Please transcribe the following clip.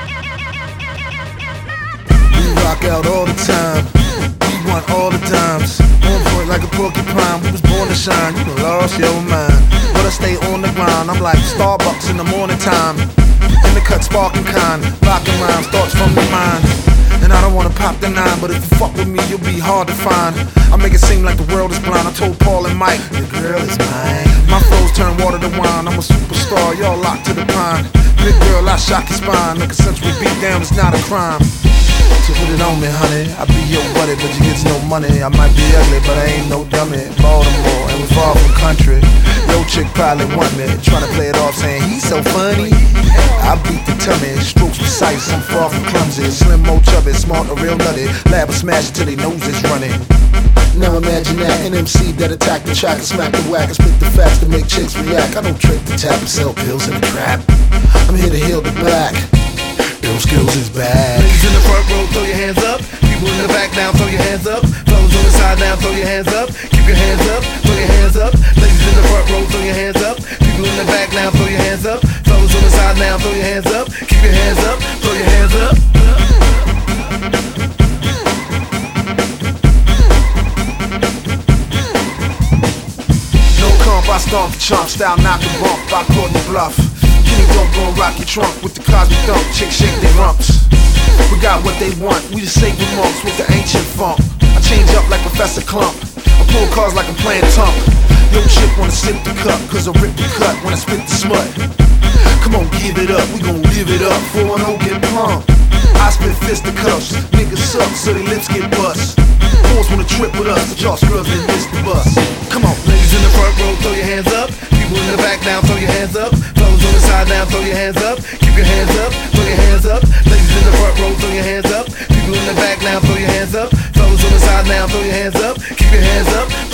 We rock out all the time. We want all the dimes. On point like a porcupine. We was born to shine. You done lost your mind. But I stay on the grind. I'm like Starbucks in the morning time. In the cut sparking kind. Rockin' rhymes, thoughts from the mind. And I don't wanna pop the nine, but if you fuck with me, you'll be hard to find. I make it seem like the world is blind. I told Paul and Mike, the girl is mine. My flows turn water to wine. I'm a superstar, y'all locked to the pine. Big girl, I shock your spine. Like a sensual beat down, it's not a crime. So put it on me, honey. I be your buddy, but you get no money. I might be ugly, but I ain't no dummy. Baltimore, and we far from country. Yo chick probably want me, tryna play it off saying he's so funny. I beat the tummy, strokes precise, I'm far from clumsy. Slim, mo chubby, smart, or real nutty. Lab will smash it till they nose is running. Now imagine that, an MC that attack the track and smack the whack and spit the facts to make chicks react. I don't trick the tap and sell pills in the trap. I'm here to heal the black. Ill skills is bad. Ladies in the front row, throw your hands up. People in the back now, throw your hands up. Fellas on the side now, throw your hands up. Keep your hands up, throw your hands up. Ladies in the front row, throw your hands up. People in the back now, throw your hands up. Fellas on the side now, throw your hands up. Keep your hands up, throw your hands up. No comp, I stomp the chump, style knock and bump, I caught the bluff. Kenny don't gon' rock your trunk with the Cosby dump, chicks shake their rumps. We got what they want, we the sacred monks with the ancient funk. I change up like Professor Clump, I pull cars like I'm playing Tump. Yo chick wanna sip the cup, cause I rip the cut when I spit the smut. Come on, give it up, we gon' live it up, 4-0 get pumped. I spit fisticuffs, niggas suck so their lips get bust. Boys wanna trip with us, but y'all scrubs didn't miss the bus. Come on, Ladies in the front row, throw your hands up. People in the back now, throw your hands up. Fellas on the side now, throw your hands up. Keep your hands up, throw your hands up. Ladies in the front row, throw your hands up. People in the back now, throw your hands up. Fellas on the side now, throw your hands up. Keep your hands up,